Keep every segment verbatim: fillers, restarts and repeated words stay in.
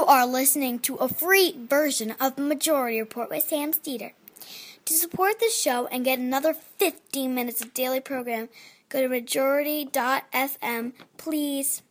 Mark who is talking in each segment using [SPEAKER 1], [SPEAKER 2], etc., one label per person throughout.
[SPEAKER 1] You are listening to a free version of the Majority Report with Sam Steeder. To support the show and get another fifteen minutes of daily program, go to majority dot f m, please.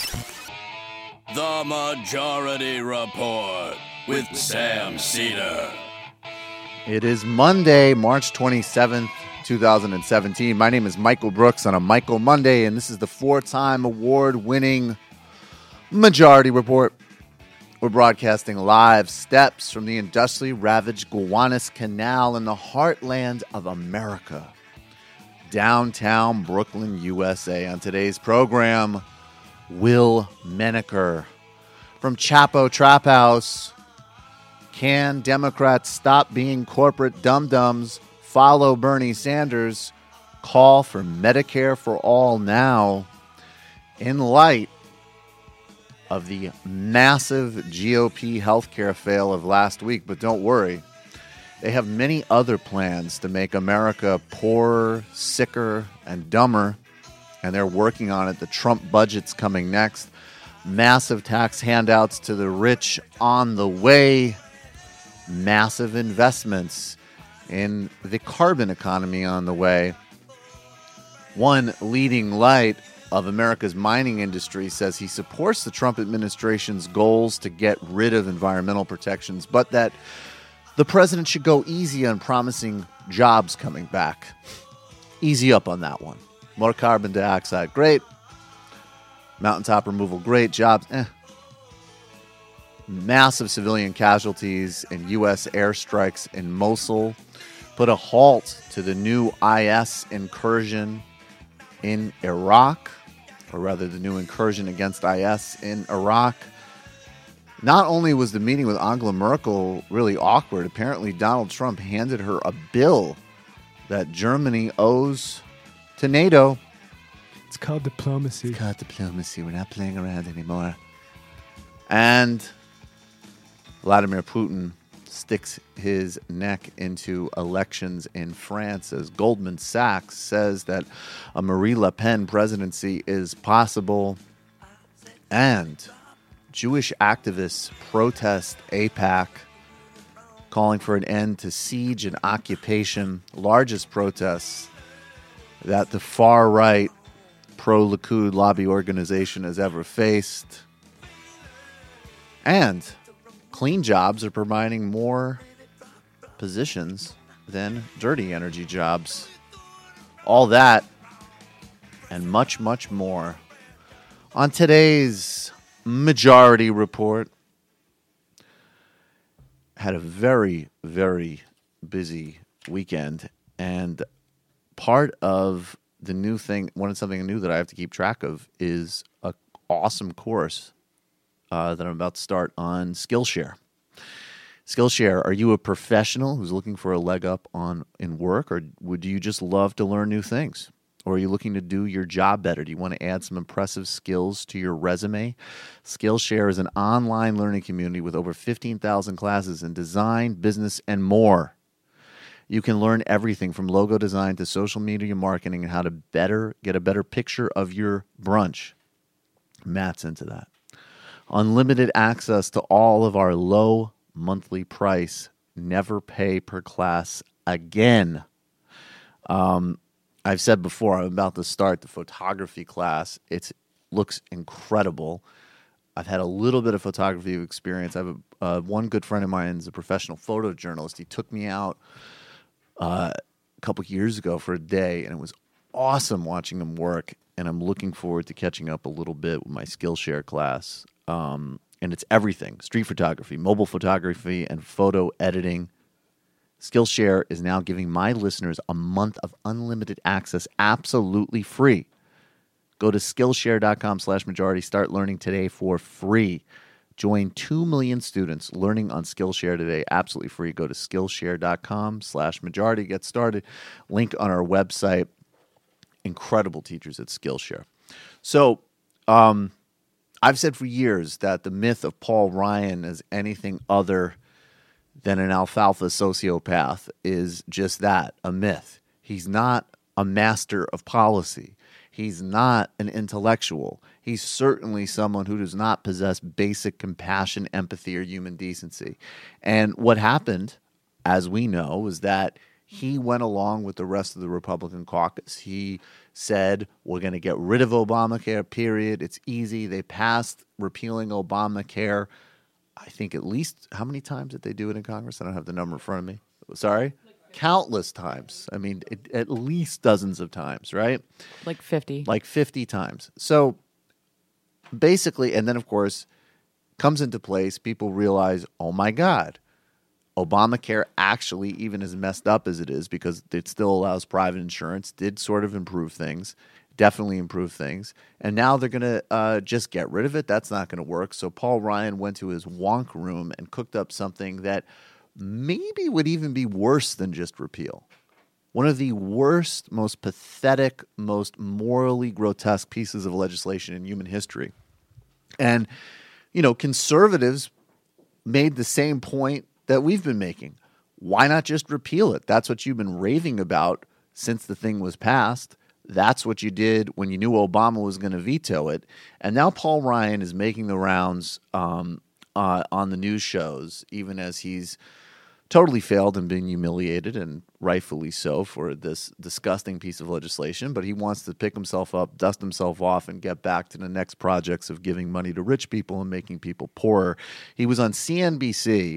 [SPEAKER 2] The Majority Report with Sam Steeder.
[SPEAKER 3] It is Monday, March twenty-seventh, twenty seventeen. My name is Michael Brooks on a Michael Monday, and this is the four-time award-winning Majority Report. We're broadcasting live steps from the industrially ravaged Gowanus Canal in the heartland of America, downtown Brooklyn, U S A. On today's program, Will Menaker from Chapo Trap House. Can Democrats stop being corporate dum-dums? Follow Bernie Sanders. Call for Medicare for all now. In light of the massive G O P healthcare fail of last week, but don't worry, they have many other plans to make America poorer, sicker, and dumber, and they're working on it. The Trump budget's coming next. Massive tax handouts to the rich on the way. Massive investments in the carbon economy on the way. One leading light of America's mining industry says he supports the Trump administration's goals to get rid of environmental protections, but that the president should go easy on promising jobs coming back. Easy up on that one. More carbon dioxide, great. Mountaintop removal, great. Jobs, eh. Massive civilian casualties in U S airstrikes in Mosul put a halt to the new I S incursion in Iraq, or rather the new incursion against I S in Iraq. Not only was the meeting with Angela Merkel really awkward, apparently Donald Trump handed her a bill that Germany owes to NATO.
[SPEAKER 4] It's called diplomacy.
[SPEAKER 3] It's called diplomacy. We're not playing around anymore. And Vladimir Putin sticks his neck into elections in France as Goldman Sachs says that a Marie Le Pen presidency is possible. And Jewish activists protest AIPAC, calling for an end to siege and occupation, largest protests that the far-right pro-Likud lobby organization has ever faced. And clean jobs are providing more positions than dirty energy jobs. All that and much, much more on today's Majority Report. Had a very, very busy weekend, and part of the new thing, one of something new that I have to keep track of is an awesome course Uh, that I'm about to start on Skillshare. Skillshare, are you a professional who's looking for a leg up on in work, or would you just love to learn new things? Or are you looking to do your job better? Do you want to add some impressive skills to your resume? Skillshare is an online learning community with over fifteen thousand classes in design, business, and more. You can learn everything from logo design to social media marketing and how to better get a better picture of your brunch. Matt's into that. Unlimited access to all of our low monthly price, never pay per class again. Um, I've said before, I'm about to start the photography class. It looks incredible. I've had a little bit of photography experience. I have a, uh, one good friend of mine is a professional photojournalist. He took me out uh, a couple years ago for a day, and it was awesome watching him work. And I'm looking forward to catching up a little bit with my Skillshare class. Um, and it's everything. Street photography, mobile photography, and photo editing. Skillshare is now giving my listeners a month of unlimited access absolutely free. Go to Skillshare.com slash majority. Start learning today for free. Join two million students learning on Skillshare today absolutely free. Go to Skillshare.com slash majority. Get started. Link on our website. Incredible teachers at Skillshare. So, um... I've said for years that the myth of Paul Ryan as anything other than an alfalfa sociopath is just that, a myth. He's not a master of policy. He's not an intellectual. He's certainly someone who does not possess basic compassion, empathy, or human decency. And what happened, as we know, was that he went along with the rest of the Republican caucus. He said, we're going to get rid of Obamacare, period. It's easy. They passed repealing Obamacare, I think at least, how many times did they do it in Congress? I don't have the number in front of me. Sorry? Countless times. I mean, it, at least dozens of times, right?
[SPEAKER 5] Like fifty.
[SPEAKER 3] Like fifty times. So basically, and then of course, comes into place, people realize, oh my God, Obamacare actually, even as messed up as it is, because it still allows private insurance, did sort of improve things, definitely improve things. And now they're going to uh, just get rid of it. That's not going to work. So Paul Ryan went to his wonk room and cooked up something that maybe would even be worse than just repeal. One of the worst, most pathetic, most morally grotesque pieces of legislation in human history. And, you know, conservatives made the same point that we've been making. Why not just repeal it? That's what you've been raving about since the thing was passed. That's what you did when you knew Obama was going to veto it. And now Paul Ryan is making the rounds um, uh, on the news shows, even as he's totally failed and been humiliated, and rightfully so, for this disgusting piece of legislation. But he wants to pick himself up, dust himself off, and get back to the next projects of giving money to rich people and making people poorer. He was on C N B C.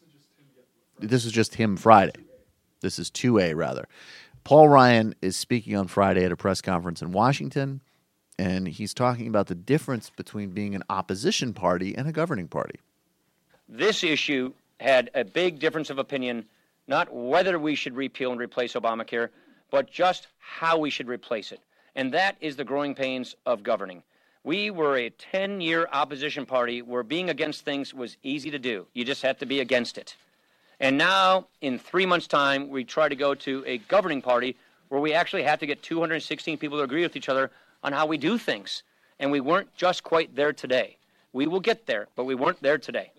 [SPEAKER 3] This is just him Friday. This is two A, rather. Paul Ryan is speaking on Friday at a press conference in Washington, and he's talking about the difference between being an opposition party and a governing party.
[SPEAKER 6] This issue had a big difference of opinion, not whether we should repeal and replace Obamacare, but just how we should replace it. And that is the growing pains of governing. We were a ten-year opposition party where being against things was easy to do. You just had to be against it. And now, in three months' time, we try to go to a governing party where we actually have to get two hundred sixteen people to agree with each other on how we do things. And we weren't just quite there today. We will get there, but we weren't there today.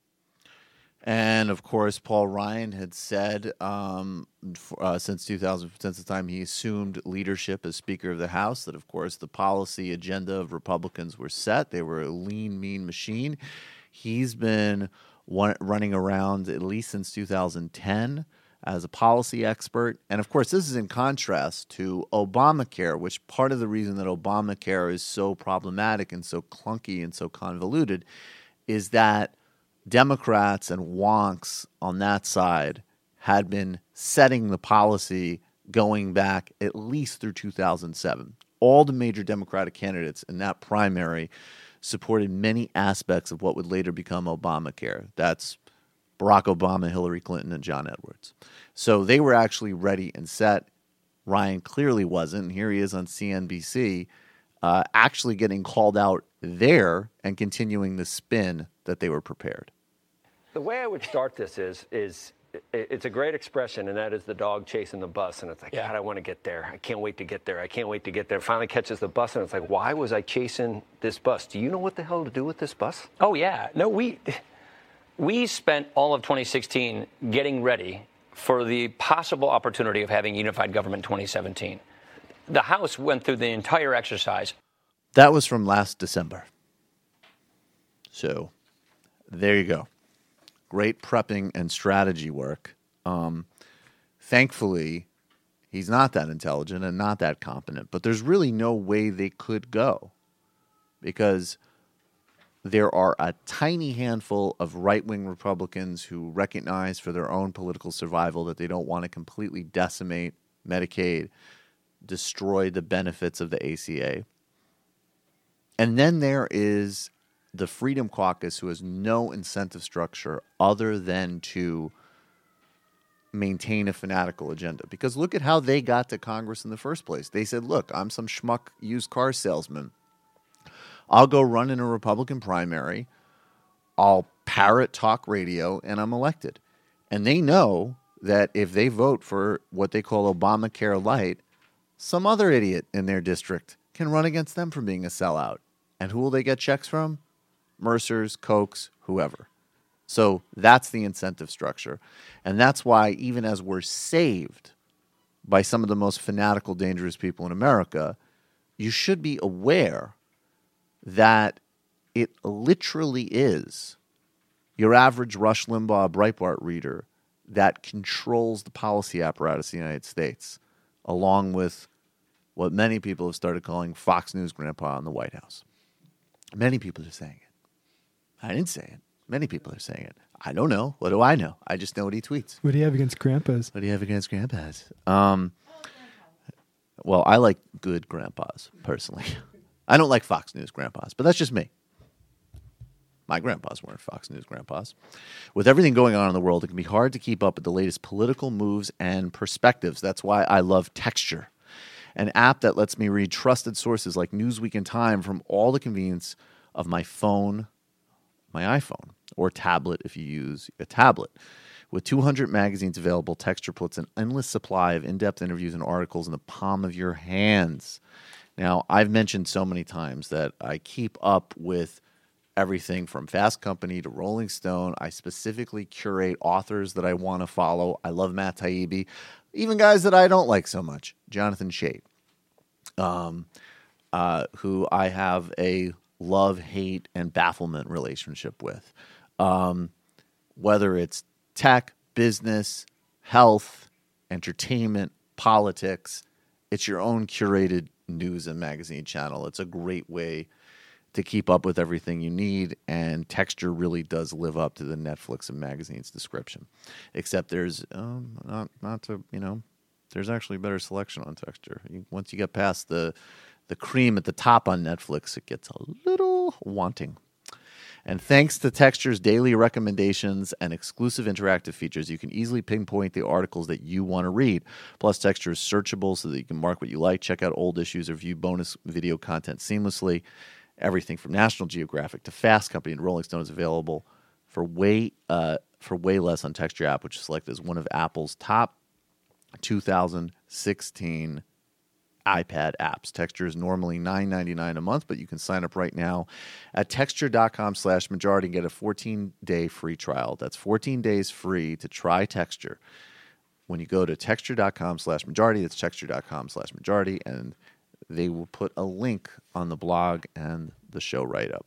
[SPEAKER 3] And of course, Paul Ryan had said um, for, uh, since two thousand, since the time he assumed leadership as Speaker of the House, that of course the policy agenda of Republicans were set. They were a lean, mean machine. He's been one, running around at least since two thousand ten as a policy expert. And of course, this is in contrast to Obamacare, which part of the reason that Obamacare is so problematic and so clunky and so convoluted is that Democrats and wonks on that side had been setting the policy going back at least through two thousand seven. All the major Democratic candidates in that primary supported many aspects of what would later become Obamacare. That's Barack Obama, Hillary Clinton, and John Edwards. So they were actually ready and set. Ryan clearly wasn't. And here he is on C N B C uh, actually getting called out there and continuing the spin that they were prepared.
[SPEAKER 7] The way I would start this is, is it's a great expression, and that is the dog chasing the bus. And it's like, yeah. God, I want to get there. I can't wait to get there. I can't wait to get there. Finally catches the bus, and it's like, why was I chasing this bus? Do you know what the hell to do with this bus?
[SPEAKER 6] Oh, yeah. No, we we spent all of twenty sixteen getting ready for the possible opportunity of having unified government in twenty seventeen. The House went through the entire exercise.
[SPEAKER 3] That was from last December. So there you go. Great prepping and strategy work. Um, thankfully, he's not that intelligent and not that competent, but there's really no way they could go because there are a tiny handful of right-wing Republicans who recognize for their own political survival that they don't want to completely decimate Medicaid, destroy the benefits of the A C A. And then there is the Freedom Caucus, who has no incentive structure other than to maintain a fanatical agenda. Because look at how they got to Congress in the first place. They said, look, I'm some schmuck used car salesman. I'll go run in a Republican primary. I'll parrot talk radio, and I'm elected. And they know that if they vote for what they call Obamacare Light, some other idiot in their district can run against them for being a sellout. And who will they get checks from? Mercers, Cokes, whoever. So that's the incentive structure. And that's why even as we're saved by some of the most fanatical, dangerous people in America, you should be aware that it literally is your average Rush Limbaugh Breitbart reader that controls the policy apparatus of the United States, along with what many people have started calling Fox News grandpa in the White House. Many people are saying it. I didn't say it. Many people are saying it. I don't know. What do I know? I just know what he tweets.
[SPEAKER 4] What do you have against grandpas?
[SPEAKER 3] What do you have against grandpas? Um, well, I like good grandpas, personally. I don't like Fox News grandpas, but that's just me. My grandpas weren't Fox News grandpas. With everything going on in the world, it can be hard to keep up with the latest political moves and perspectives. That's why I love Texture, an app that lets me read trusted sources like Newsweek and Time from all the convenience of my phone, my iPhone, or tablet if you use a tablet. With two hundred magazines available, Texture puts an endless supply of in-depth interviews and articles in the palm of your hands. Now, I've mentioned so many times that I keep up with everything from Fast Company to Rolling Stone. I specifically curate authors that I want to follow. I love Matt Taibbi. Even guys that I don't like so much. Jonathan Chait, um, uh, who I have a love, hate, and bafflement relationship with. Um, whether it's tech, business, health, entertainment, politics, it's your own curated news and magazine channel. It's a great way to keep up with everything you need, and Texture really does live up to the Netflix of magazines description. Except there's um, not not to you know, there's actually a better selection on Texture. You, once you get past the the cream at the top on Netflix, it gets a little wanting. And thanks to Texture's daily recommendations and exclusive interactive features, you can easily pinpoint the articles that you want to read. Plus, Texture is searchable so that you can mark what you like, check out old issues, or view bonus video content seamlessly. Everything from National Geographic to Fast Company and Rolling Stone is available for way uh, for way less on Texture app, which is selected as one of Apple's top two thousand sixteen iPad apps. Texture is normally nine ninety-nine a month, but you can sign up right now at texture.com slash majority and get a fourteen-day free trial. That's fourteen days free to try Texture. When you go to texture.com slash majority, that's texture.com slash majority, and they will put a link on the blog and the show write-up.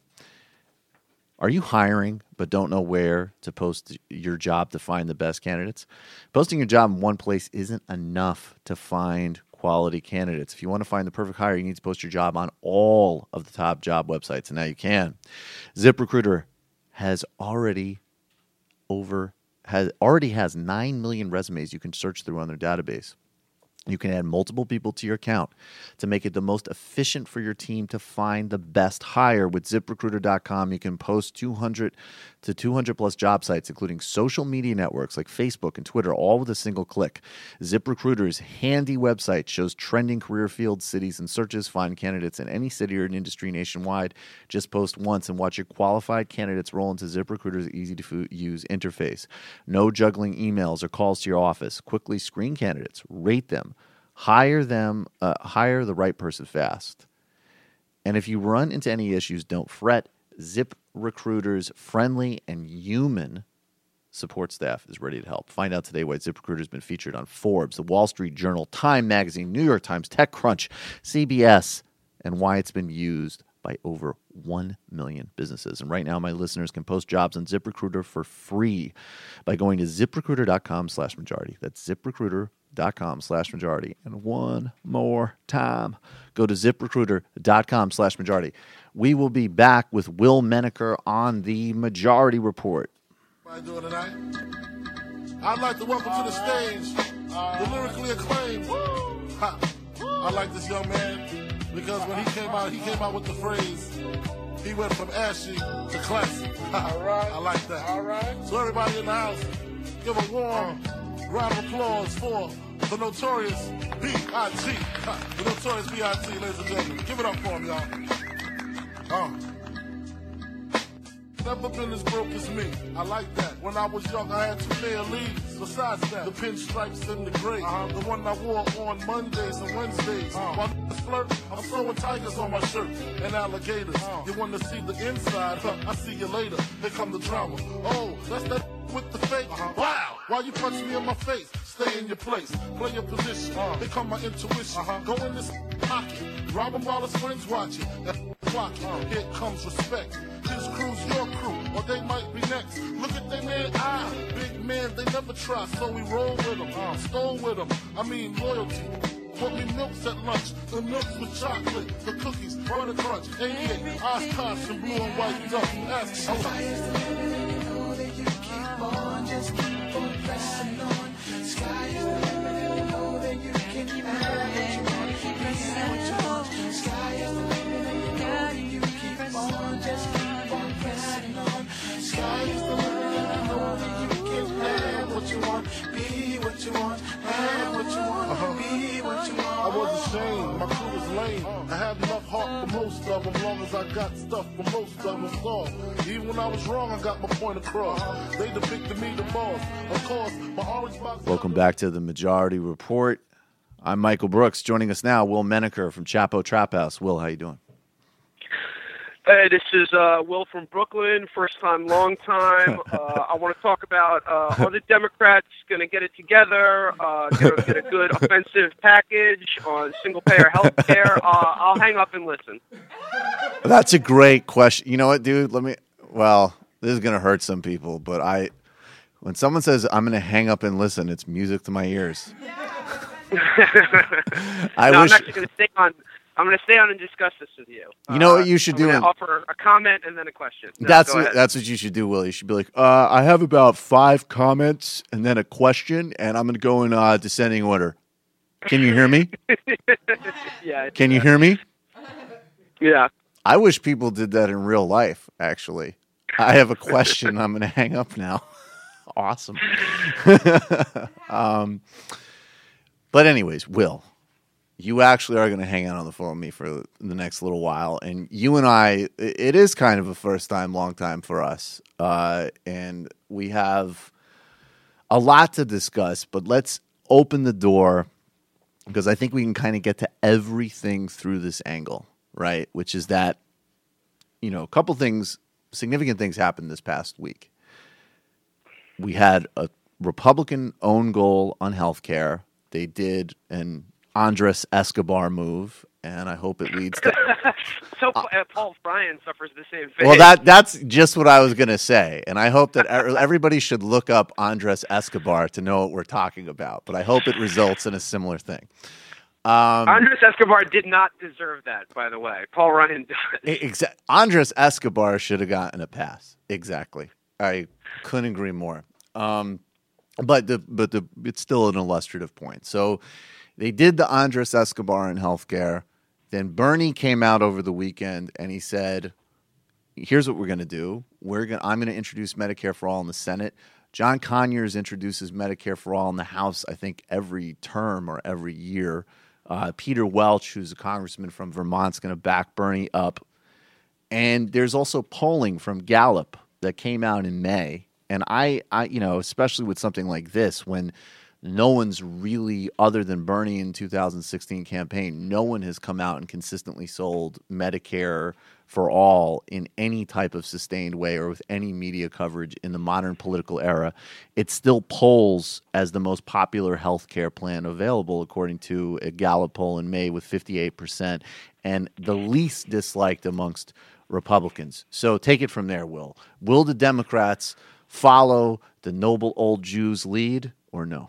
[SPEAKER 3] Are you hiring but don't know where to post your job to find the best candidates? Posting your job in one place isn't enough to find quality candidates. If you want to find the perfect hire, you need to post your job on all of the top job websites, and now you can. ZipRecruiter has already over has already has nine million resumes you can search through on their database. You can add multiple people to your account to make it the most efficient for your team to find the best hire. With zip recruiter dot com, you can post two hundred to two hundred plus job sites, including social media networks like Facebook and Twitter, all with a single click. ZipRecruiter's handy website shows trending career fields, cities, and searches. Find candidates in any city or an industry nationwide. Just post once and watch your qualified candidates roll into ZipRecruiter's easy-to-use interface. No juggling emails or calls to your office. Quickly screen candidates, rate them, Hire them, uh, hire the right person fast. And if you run into any issues, don't fret. ZipRecruiter's friendly and human support staff is ready to help. Find out today why ZipRecruiter has been featured on Forbes, The Wall Street Journal, Time Magazine, New York Times, TechCrunch, C B S, and why it's been used by over one million businesses. And right now, my listeners can post jobs on ZipRecruiter for free by going to zip recruiter dot com slash majority. That's ZipRecruiter. Dot com slash majority. And one more time, go to zip recruiter dot com slash majority. We will be back with Will Menaker on the Majority Report.
[SPEAKER 5] How you doing tonight? I'd like to welcome to the stage the lyrically acclaimed. Ha. I like this young man because when he came out, he came out with the phrase, he went from ashy to classy. All right. I like that. All right. So everybody in the house, give a warm round of applause for the Notorious B I G The Notorious B I G, ladies and gentlemen. Give it up for him, y'all. Uh. Never been as broke as me. I like that. When I was young, I had two pair of leaves. Besides that, the pinstripes and the gray. Uh-huh. The one I wore on Mondays and Wednesdays. Uh-huh. While niggas flirt, I'm throwing tigers on my shirt and alligators. Uh-huh. You want to see the inside? Huh, I see you later. Here come the drama. Oh, that's that with the fake. Uh-huh. Wow! Why you punch me in my face? Stay in your place. Play your position. Uh-huh. Here come my intuition. Uh-huh. Go in this pocket. Rob him while his friends watching. Clocking. Here comes respect. His crew's your crew, or they might be next. Look at they man eye. Big man, they never try, so we roll with them. Uh, stole with them. I mean loyalty. Put me milks at lunch, the milks with chocolate, the cookies, butter crunch, eighty-eight, Oshkosh, and blue and white duck. Ask
[SPEAKER 8] Sky is the limit, you know that you keep on, just keep on pressing on. Sky is the limit, you know that you can have what you want, be what you want. Sky is the limit, you know that you keep on, just keep on pressing on. Sky is the limit, you know that you can have what you want, be what you want, have what you want, uh-huh. be what you want.
[SPEAKER 5] I was ashamed, my crew was lame. I had enough heart for most of them, long as I got stuff for most of them. So, even when I was wrong, I got my point across. They depicted me the boss. Of course, my orange box.
[SPEAKER 3] Welcome back to the Majority Report. I'm Michael Brooks. Joining us now, Will Menaker from Chapo Trap House. Will, how you doing?
[SPEAKER 9] Hey, this is uh, Will from Brooklyn, first time, long time. Uh, I want to talk about uh, are the Democrats going to get it together, uh, get, get a good offensive package on single-payer health care? Uh, I'll hang up and listen.
[SPEAKER 3] That's a great question. You know what, dude? Let me, well, this is going to hurt some people, but I, when someone says I'm going to hang up and listen, it's music to my ears. I
[SPEAKER 9] no,
[SPEAKER 3] wish.
[SPEAKER 9] I'm actually going to stay on. I'm going to stay on and discuss this with you.
[SPEAKER 3] You know
[SPEAKER 9] uh,
[SPEAKER 3] what you should
[SPEAKER 9] I'm
[SPEAKER 3] do?
[SPEAKER 9] I'm
[SPEAKER 3] in,
[SPEAKER 9] going to offer a comment and then a question. No,
[SPEAKER 3] that's
[SPEAKER 9] go
[SPEAKER 3] what,
[SPEAKER 9] ahead.
[SPEAKER 3] that's what you should do, Will. You should be like, uh, I have about five comments and then a question, and I'm going to go in uh, descending order. Can you hear me?
[SPEAKER 9] yeah.
[SPEAKER 3] Can you hear me?
[SPEAKER 9] Yeah.
[SPEAKER 3] I wish people did that in real life, actually. I have a question. I'm going to hang up now. Awesome. um, but anyways, Will, you actually are going to hang out on the phone with me for the next little while. And you and I, it is kind of a first time, long time for us. Uh, and we have a lot to discuss, but let's open the door because I think we can kind of get to everything through this angle, right? Which is that, you know, a couple things, significant things happened this past week. We had a Republican own goal on healthcare. They did an Andres Escobar move, and I hope it leads to.
[SPEAKER 9] so uh, Paul Ryan suffers the same fate.
[SPEAKER 3] Well, that that's just what I was going to say, and I hope that everybody should look up Andres Escobar to know what we're talking about. But I hope it results in a similar thing. Um,
[SPEAKER 9] Andres Escobar did not deserve that, by the way. Paul Ryan does.
[SPEAKER 3] Exa- Andres Escobar should have gotten a pass. Exactly. I couldn't agree more. Um, but the but the it's still an illustrative point. So they did the Andres Escobar in healthcare. Then Bernie came out over the weekend and he said, "Here's what we're going to do. We're going. I'm going to introduce Medicare for All in the Senate. John Conyers introduces Medicare for All in the House. I think every term or every year. Uh, Peter Welch, who's a congressman from Vermont, is going to back Bernie up. And there's also polling from Gallup that came out in May." And I, I, you know, especially with something like this, when no one's really, other than Bernie in two thousand sixteen campaign, no one has come out and consistently sold Medicare for all in any type of sustained way or with any media coverage in the modern political era. It still polls as the most popular health care plan available, according to a Gallup poll in May with fifty-eight percent, and the least disliked amongst Republicans. So take it from there, Will. Will the Democrats follow the noble old Jews' lead or no?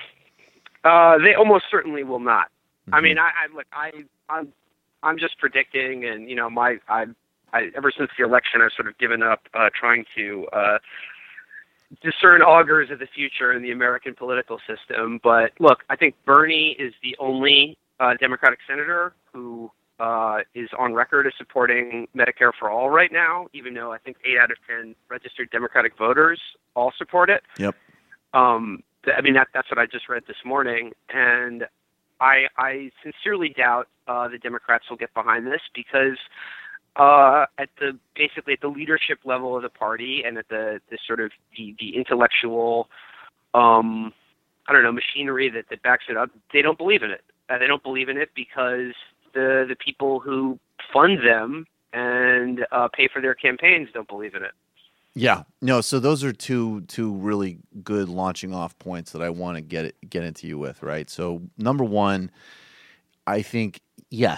[SPEAKER 9] Uh, they almost certainly will not.
[SPEAKER 3] Mm-hmm.
[SPEAKER 9] I mean, I, I look, I, I'm, I'm just predicting, and you know, my, I, I, ever since the election, I've sort of given up uh, trying to uh, discern augurs of the future in the American political system. But look, I think Bernie is the only uh, Democratic senator who uh, is on record as supporting Medicare for all right now, even though I think eight out of ten registered Democratic voters all support it.
[SPEAKER 3] Yep.
[SPEAKER 9] Um, th- I mean, that, that's what I just read this morning. And I, I sincerely doubt uh, the Democrats will get behind this because uh, at the basically at the leadership level of the party and at the, the sort of the, the intellectual, um, I don't know, machinery that, that backs it up, they don't believe in it. Uh, they don't believe in it because the the people who fund them and uh, pay for their campaigns don't believe in it.
[SPEAKER 3] Yeah, no. So those are two two really good launching off points that I want to get it, get into you with, right? So number one, I think yes,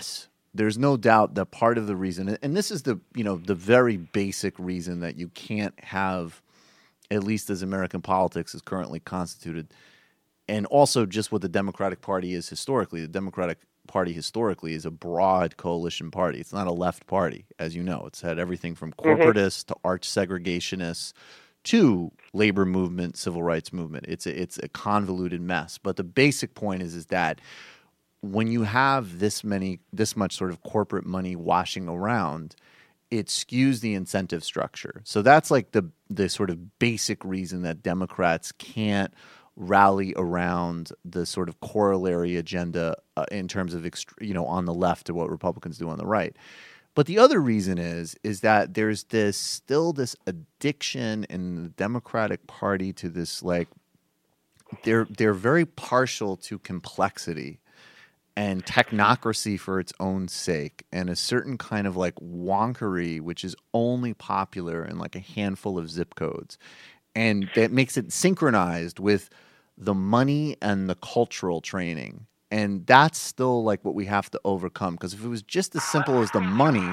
[SPEAKER 3] there's no doubt that part of the reason, and this is the you know the very basic reason that you can't have, at least as American politics is currently constituted, and also just what the Democratic Party is historically. The Democratic Party historically is a broad coalition party. It's not a left party, as you know. It's had everything from corporatists mm-hmm. to arch segregationists to labor movement, civil rights movement. It's a, it's a convoluted mess. But the basic point is is that when you have this many, this much sort of corporate money washing around, it skews the incentive structure. So that's like the the sort of basic reason that Democrats can't rally around the sort of corollary agenda uh, in terms of ext- you know on the left to what Republicans do on the right. But the other reason is is that there's this still this addiction in the Democratic Party to this like they're they're very partial to complexity and technocracy for its own sake, and a certain kind of like wonkery, which is only popular in like a handful of zip codes. And that makes it synchronized with the money and the cultural training. And that's still like what we have to overcome. Because if it was just as simple as the money.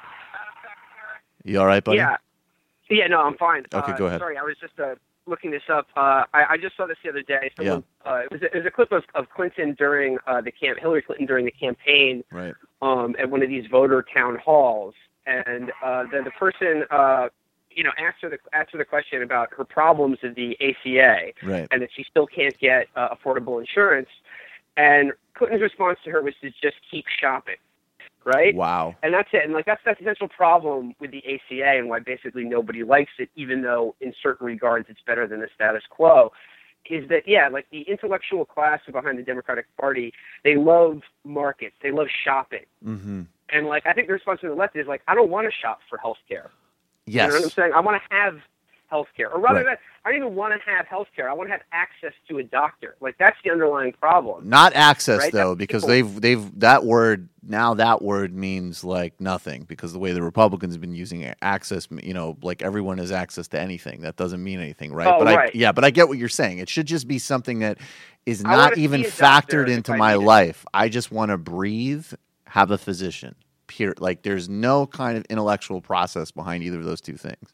[SPEAKER 3] You all right, buddy?
[SPEAKER 9] Yeah. Yeah, no, I'm fine.
[SPEAKER 3] Okay,
[SPEAKER 9] uh,
[SPEAKER 3] go ahead.
[SPEAKER 9] Sorry, I was just uh, looking this up. Uh, I, I just saw this the other day. Someone, yeah. uh, it, was a, it was a clip of, of Clinton during uh, the camp, Hillary Clinton during the campaign,
[SPEAKER 3] right.
[SPEAKER 9] um, at one of these voter town halls, and uh, the the person, uh, you know, asked her the asked her the question about her problems with the A C A,
[SPEAKER 3] right.
[SPEAKER 9] and that she still can't get uh, affordable insurance, and Clinton's response to her was to just keep shopping. Right?
[SPEAKER 3] Wow.
[SPEAKER 9] And that's it. And like that's the essential problem with the A C A and why basically nobody likes it, even though in certain regards it's better than the status quo, is that, yeah, like the intellectual class behind the Democratic Party, they love markets. They love shopping.
[SPEAKER 3] Mm-hmm.
[SPEAKER 9] And like I think the response to the left is like, I don't want to shop for health care.
[SPEAKER 3] Yes.
[SPEAKER 9] You know what I'm saying? I want to have health care. Or rather,
[SPEAKER 3] right.
[SPEAKER 9] that, I don't even want to have health care. I want to have access to a doctor. Like that's the underlying problem.
[SPEAKER 3] Not access
[SPEAKER 9] right?
[SPEAKER 3] though,
[SPEAKER 9] that's
[SPEAKER 3] because
[SPEAKER 9] people.
[SPEAKER 3] they've they've that word now that word means like nothing, because the way the Republicans have been using access, you know, like everyone has access to anything. That doesn't mean anything, right?
[SPEAKER 9] Oh,
[SPEAKER 3] but
[SPEAKER 9] right.
[SPEAKER 3] I yeah, but I get what you're saying. It should just be something that is
[SPEAKER 9] I wanna
[SPEAKER 3] not
[SPEAKER 9] see
[SPEAKER 3] even
[SPEAKER 9] a doctor
[SPEAKER 3] factored
[SPEAKER 9] if
[SPEAKER 3] into
[SPEAKER 9] I
[SPEAKER 3] my
[SPEAKER 9] need it.
[SPEAKER 3] life. I just want to breathe, have a physician. Pure, like there's no kind of intellectual process behind either of those two things.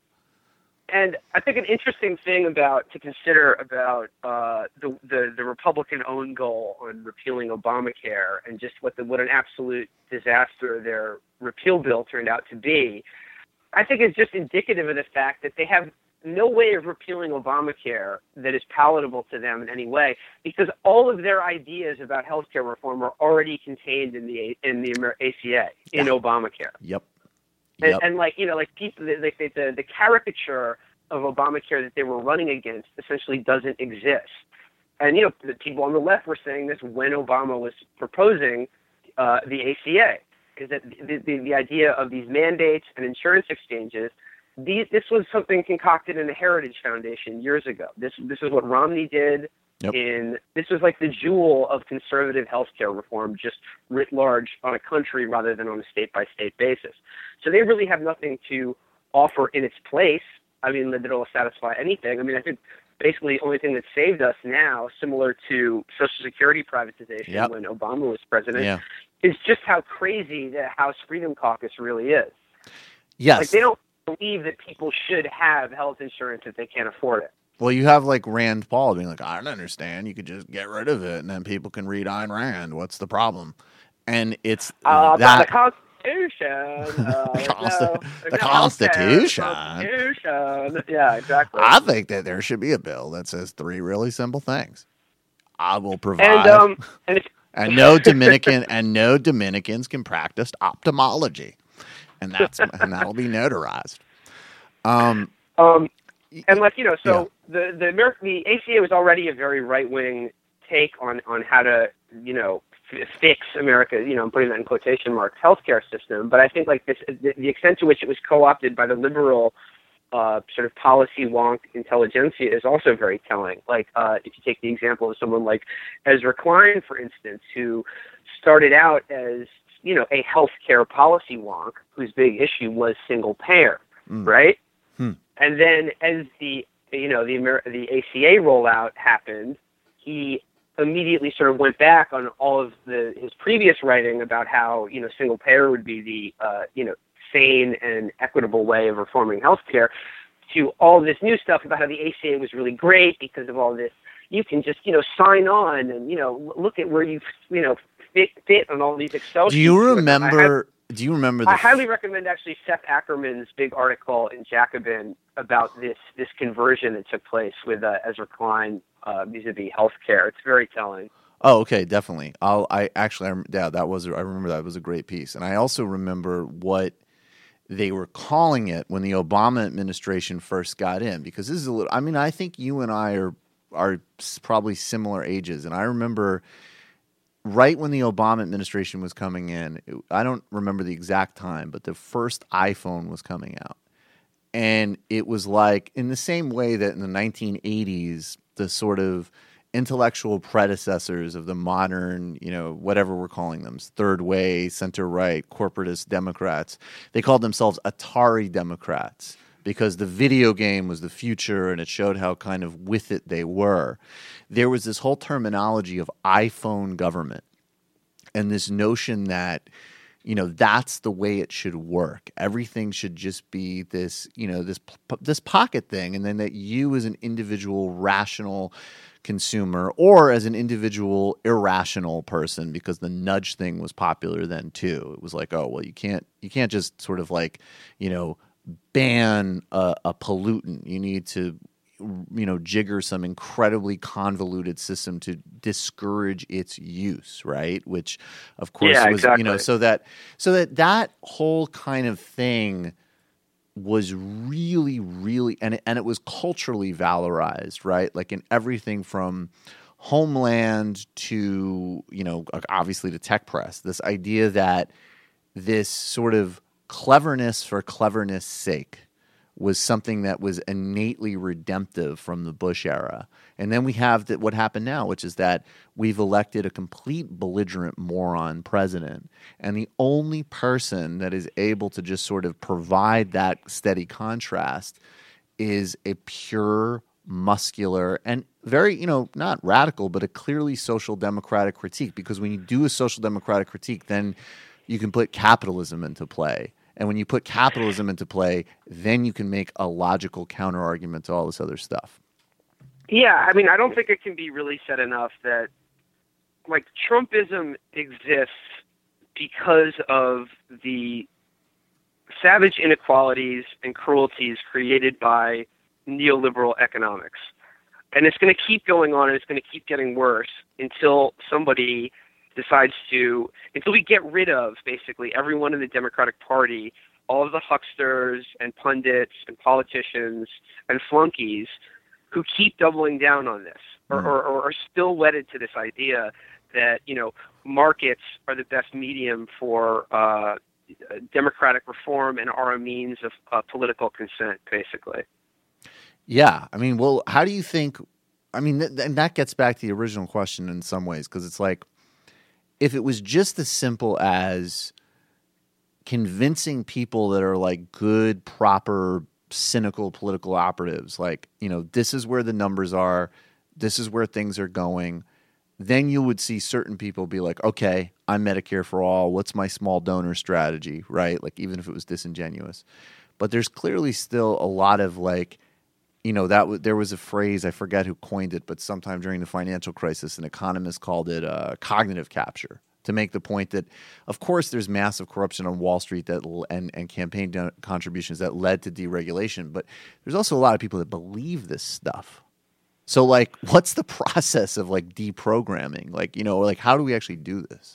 [SPEAKER 9] And I think an interesting thing about to consider about uh, the, the the Republican own goal on repealing Obamacare and just what the what an absolute disaster their repeal bill turned out to be, I think is just indicative of the fact that they have no way of repealing Obamacare that is palatable to them in any way, because all of their ideas about healthcare reform are already contained in the in the A C A in
[SPEAKER 3] Yeah.
[SPEAKER 9] Obamacare.
[SPEAKER 3] Yep.
[SPEAKER 9] And,
[SPEAKER 3] Yep.
[SPEAKER 9] and like you know, like people, like the, the the caricature of Obamacare that they were running against essentially doesn't exist. And you know, the people on the left were saying this when Obama was proposing uh, the A C A, is that the, the the idea of these mandates and insurance exchanges. These, this was something concocted in the Heritage Foundation years ago. This this is what Romney did.
[SPEAKER 3] Yep.
[SPEAKER 9] In this was like the jewel of conservative healthcare reform, just writ large on a country rather than on a state by state basis. So they really have nothing to offer in its place. I mean, that it'll satisfy anything. I mean, I think basically the only thing that saved us now, similar to Social Security privatization
[SPEAKER 3] Yep.
[SPEAKER 9] when Obama was president,
[SPEAKER 3] Yeah.
[SPEAKER 9] is just how crazy the House Freedom Caucus really is.
[SPEAKER 3] Yes.
[SPEAKER 9] Like they don't believe that people should have health insurance if they can't afford it.
[SPEAKER 3] Well, you have like Rand Paul being like, I don't understand. You could just get rid of it, and then people can read Ayn Rand. What's the problem? And it's
[SPEAKER 9] Uh,
[SPEAKER 3] that
[SPEAKER 9] the Constitution. Uh, there's
[SPEAKER 3] Consti-
[SPEAKER 9] no-
[SPEAKER 3] the
[SPEAKER 9] there's no
[SPEAKER 3] Constitution.
[SPEAKER 9] healthcare, Constitution. Yeah, exactly.
[SPEAKER 3] I think that there should be a bill that says three really simple things. I will provide,
[SPEAKER 9] and um, and it's,
[SPEAKER 3] and no Dominican and no Dominicans can practice ophthalmology, and that's and that'll be notarized. Um,
[SPEAKER 9] um, and like you know, so the the American the A C A was already a very right wing take on on how to you know f- fix America. You know, I'm putting that in quotation marks, healthcare system. But I think like this, the, the extent to which it was co-opted by the liberal uh, sort of policy wonk intelligentsia is also very telling. Like uh, if you take the example of someone like Ezra Klein, for instance, who started out as you know a healthcare policy wonk whose big issue was single payer,
[SPEAKER 3] Mm.
[SPEAKER 9] right?
[SPEAKER 3] Hmm.
[SPEAKER 9] And then as the you know the Amer- the A C A rollout happened, he immediately sort of went back on all of the his previous writing about how, you know, single payer would be the, uh, you know, sane and equitable way of reforming healthcare, to all this new stuff about how the A C A was really great because of all this. You can just, you know, sign on and, you know, look at where you, you know, fit, fit on all these Excel sheets.
[SPEAKER 3] Do you remember? Have, do you remember? The
[SPEAKER 9] I highly recommend actually Seth Ackerman's big article in Jacobin about this this conversion that took place with uh, Ezra Klein uh, vis-a-vis healthcare. It's very telling.
[SPEAKER 3] Oh, okay, definitely. I'll. I actually, I, yeah, that was. I remember that was a great piece, and I also remember what they were calling it when the Obama administration first got in, because this is a little, I mean, I think you and I are are probably similar ages, and I remember right when the Obama administration was coming in, it, I don't remember the exact time, but the first iPhone was coming out, and it was like in the same way that in the nineteen eighties, the sort of intellectual predecessors of the modern, you know, whatever we're calling them, third way, center right, corporatist Democrats, they called themselves Atari Democrats because the video game was the future and it showed how kind of with it they were. There was this whole terminology of iPhone government and this notion that, you know, that's the way it should work. Everything should just be this, you know, this this pocket thing, and then that you as an individual rational consumer or as an individual irrational person, because the nudge thing was popular then too. It was like, oh, well, you can't you can't just sort of like, you know, ban a, a pollutant. You need to, you know, jigger some incredibly convoluted system to discourage its use, right? Which, of course,
[SPEAKER 9] yeah,
[SPEAKER 3] was,
[SPEAKER 9] exactly.
[SPEAKER 3] you know, so that so that that whole kind of thing was really, really, and it, and it was culturally valorized, right? Like in everything from Homeland to, you know, obviously to tech press, this idea that this sort of cleverness for cleverness sake was something that was innately redemptive from the Bush era. And then we have that what happened now, which is that we've elected a complete belligerent moron president. And the only person that is able to just sort of provide that steady contrast is a pure, muscular, and very, you know, not radical, but a clearly social democratic critique. Because when you do a social democratic critique, then you can put capitalism into play. And when you put capitalism into play, then you can make a logical counter-argument to all this other stuff.
[SPEAKER 9] Yeah, I mean, I don't think it can be really said enough that, like, Trumpism exists because of the savage inequalities and cruelties created by neoliberal economics. And it's going to keep going on, and it's going to keep getting worse until somebody decides to, until we get rid of basically everyone in the Democratic Party, all of the hucksters and pundits and politicians and flunkies who keep doubling down on this, or,
[SPEAKER 3] Mm.
[SPEAKER 9] or, or are still wedded to this idea that, you know, markets are the best medium for uh, democratic reform and are a means of uh, political consent, basically.
[SPEAKER 3] Yeah. I mean, well, how do you think, I mean, th- and that gets back to the original question in some ways, because it's like, if it was just as simple as convincing people that are like good, proper, cynical political operatives, like, you know, this is where the numbers are, this is where things are going, then you would see certain people be like, okay, I'm Medicare for all. What's my small donor strategy, right? Like, even if it was disingenuous. But there's clearly still a lot of like, you know, that w- there was a phrase, I forget who coined it, but sometime during the financial crisis, an economist called it uh, cognitive capture, to make the point that, of course, there's massive corruption on Wall Street that l- and, and campaign don- contributions that led to deregulation. But there's also a lot of people that believe this stuff. So, like, what's the process of, like, deprogramming? Like, you know, like, how do we actually do this?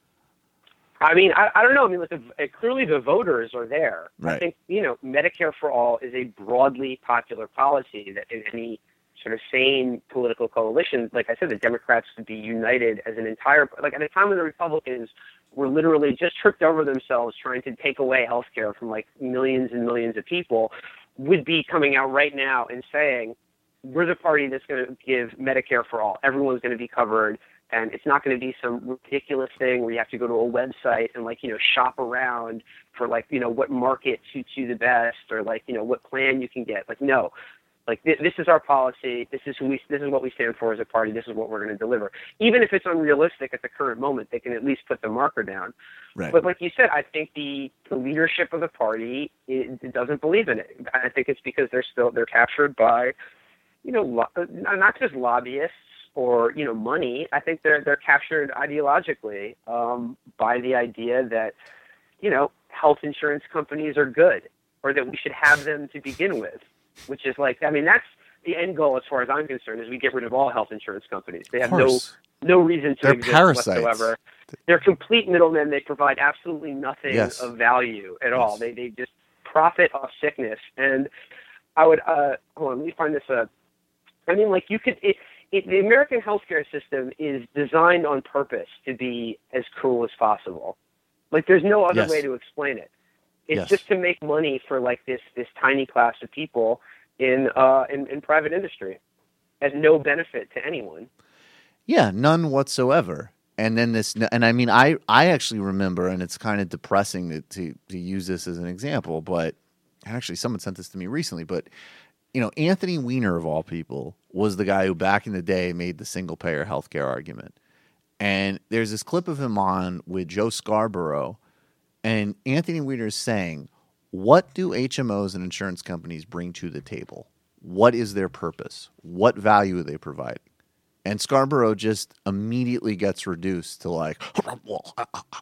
[SPEAKER 9] I mean, I, I don't know. I mean, look, the, uh, clearly the voters are there.
[SPEAKER 3] Right.
[SPEAKER 9] I think, you know, Medicare for all is a broadly popular policy that in any sort of sane political coalition, like I said, the Democrats would be united as an entire, like at a time when the Republicans were literally just tripped over themselves trying to take away health care from like millions and millions of people, would be coming out right now and saying, we're the party that's going to give Medicare for all. Everyone's going to be covered. And it's not going to be some ridiculous thing where you have to go to a website and, like, you know, shop around for, like, you know, what market suits you the best or, like, you know, what plan you can get. Like, no. Like th- this is our policy. This is who we. This is what we stand for as a party. This is what we're going to deliver. Even if it's unrealistic at the current moment, they can at least put the marker down.
[SPEAKER 3] Right.
[SPEAKER 9] But like you said, I think the, the leadership of the party it, it doesn't believe in it. I think it's because they're still they're captured by, you know, lo- not just lobbyists or you know money. I think they're they're captured ideologically um, by the idea that, you know, health insurance companies are good, or that we should have them to begin with. Which is like, I mean, that's the end goal as far as I'm concerned, is we get rid of all health insurance companies. They have no no reason to
[SPEAKER 3] They're
[SPEAKER 9] exist
[SPEAKER 3] parasites.
[SPEAKER 9] whatsoever. They're complete middlemen. They provide absolutely nothing
[SPEAKER 3] Yes.
[SPEAKER 9] of value at
[SPEAKER 3] Yes.
[SPEAKER 9] all. They they just profit off sickness. And I would, uh, hold on, let me find this. Uh, I mean, like you could, it, it, the American healthcare system is designed on purpose to be as cruel as possible. Like there's no other
[SPEAKER 3] Yes.
[SPEAKER 9] way to explain it. It's
[SPEAKER 3] Yes.
[SPEAKER 9] just to make money for like this this tiny class of people in uh in, in private industry, at no benefit to anyone.
[SPEAKER 3] Yeah, none whatsoever. And then this, and I mean, I, I actually remember, and it's kind of depressing to, to to use this as an example, but actually someone sent this to me recently, but you know, Anthony Weiner of all people was the guy who back in the day made the single payer healthcare argument. And there's this clip of him on with Joe Scarborough, and Anthony Weiner is saying, what do H M Os and insurance companies bring to the table? What is their purpose? What value are they providing? And Scarborough just immediately gets reduced to like, well,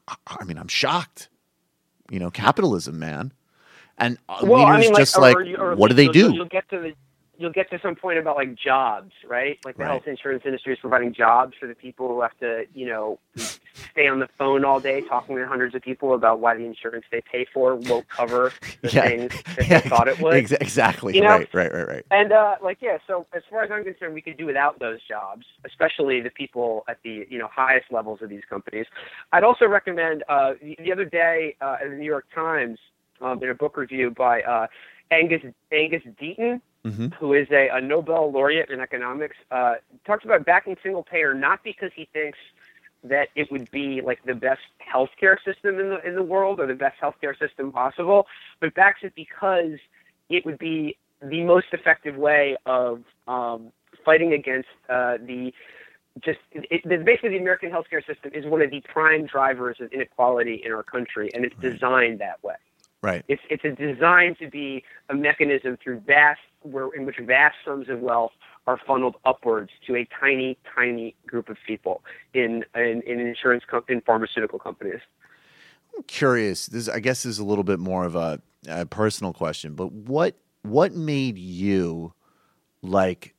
[SPEAKER 3] I mean, I'm shocked. You know, capitalism, man. And uh,
[SPEAKER 9] Well, I
[SPEAKER 3] Weiner's
[SPEAKER 9] mean, like,
[SPEAKER 3] just
[SPEAKER 9] or-
[SPEAKER 3] like,
[SPEAKER 9] or you- or
[SPEAKER 3] what do they
[SPEAKER 9] you'll,
[SPEAKER 3] do?
[SPEAKER 9] You'll, you'll get to the you'll get to some point about like jobs, right? Like the
[SPEAKER 3] Right.
[SPEAKER 9] health insurance industry is providing jobs for the people who have to, you know, stay on the phone all day talking to hundreds of people about why the insurance they pay for won't cover the
[SPEAKER 3] Yeah.
[SPEAKER 9] things that they thought it would.
[SPEAKER 3] Ex- exactly.
[SPEAKER 9] You know?
[SPEAKER 3] Right, right, right, right.
[SPEAKER 9] And uh, like yeah, so as far as I'm concerned, we could do without those jobs, especially the people at the you know highest levels of these companies. I'd also recommend uh, the, the other day uh, in the New York Times, um, in a book review by uh, Angus Angus Deaton,
[SPEAKER 3] Mm-hmm.
[SPEAKER 9] who is a, a Nobel laureate in economics, uh, talks about backing single payer not because he thinks that it would be like the best healthcare system in the in the world or the best healthcare system possible, but backs it because it would be the most effective way of um, fighting against uh, the just it, it, basically the American healthcare system is one of the prime drivers of inequality in our country, and it's designed that way.
[SPEAKER 3] Right.
[SPEAKER 9] It's it's a designed to be a mechanism through vast where in which vast sums of wealth are funneled upwards to a tiny, tiny group of people in in, in insurance com- in pharmaceutical companies.
[SPEAKER 3] I'm curious. This, I guess, is a little bit more of a, a personal question, but what what made you like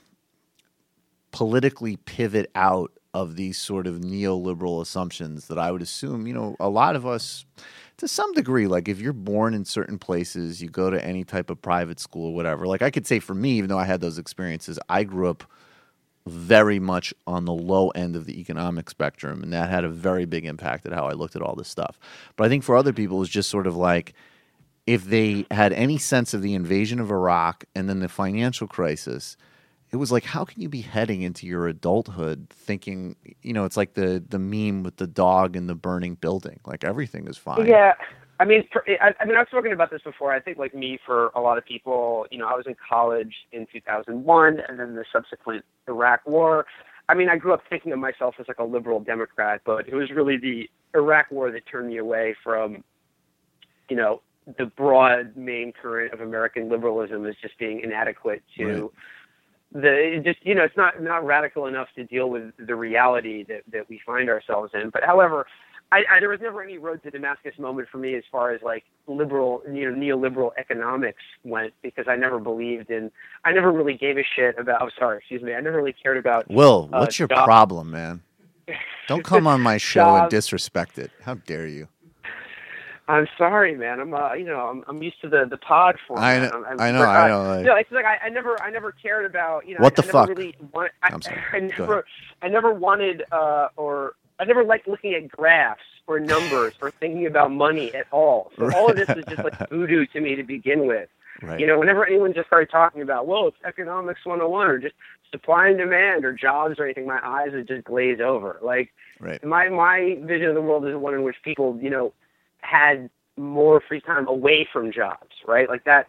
[SPEAKER 3] politically pivot out of these sort of neoliberal assumptions that I would assume, you know, a lot of us, to some degree, like if you're born in certain places, you go to any type of private school or whatever. Like I could say for me, even though I had those experiences, I grew up very much on the low end of the economic spectrum, and that had a very big impact at how I looked at all this stuff. But I think for other people, it was just sort of like if they had any sense of the invasion of Iraq and then the financial crisis, it was like, how can you be heading into your adulthood thinking, you know, it's like the, the meme with the dog in the burning building. Like everything is fine.
[SPEAKER 9] Yeah. I mean, for, I, I mean, I've spoken about this before. I think, like me, for a lot of people, you know, I was in college in two thousand one, and then the subsequent Iraq War. I mean, I grew up thinking of myself as like a liberal Democrat, but it was really the Iraq War that turned me away from, you know, the broad main current of American liberalism as just being inadequate to.
[SPEAKER 3] Right.
[SPEAKER 9] The it just you know it's not not radical enough to deal with the reality that, that we find ourselves in. But however, I, I, there was never any road to Damascus moment for me as far as like liberal you know neoliberal economics went, because I never believed in I never really gave a shit about. Oh, sorry, excuse me. I never really cared about.
[SPEAKER 3] Will,
[SPEAKER 9] uh,
[SPEAKER 3] what's your
[SPEAKER 9] job-
[SPEAKER 3] problem, man? Don't come on my show and
[SPEAKER 9] Job-
[SPEAKER 3] disrespect it. How dare you?
[SPEAKER 9] I'm sorry, man. I'm, uh, you know, I'm, I'm used to the, the pod format.
[SPEAKER 3] I know-
[SPEAKER 9] I'm, I'm,
[SPEAKER 3] I know,
[SPEAKER 9] but,
[SPEAKER 3] I
[SPEAKER 9] uh,
[SPEAKER 3] know, like-
[SPEAKER 9] no, it's like I, I never, I never cared about, you know,
[SPEAKER 3] What
[SPEAKER 9] I,
[SPEAKER 3] the
[SPEAKER 9] I
[SPEAKER 3] fuck?
[SPEAKER 9] Never really want, I,
[SPEAKER 3] I'm sorry.
[SPEAKER 9] I
[SPEAKER 3] Go
[SPEAKER 9] never,
[SPEAKER 3] ahead.
[SPEAKER 9] I never wanted, uh, or I never liked looking at graphs or numbers or thinking about money at all. So all of this is just like voodoo to me to begin with.
[SPEAKER 3] Right.
[SPEAKER 9] You know, whenever anyone just started talking about, well, it's economics one oh one or just supply and demand or jobs or anything, my eyes would just glaze over. Like,
[SPEAKER 3] Right.
[SPEAKER 9] my my vision of the world is one in which people, you know, had more free time away from jobs, right? Like that,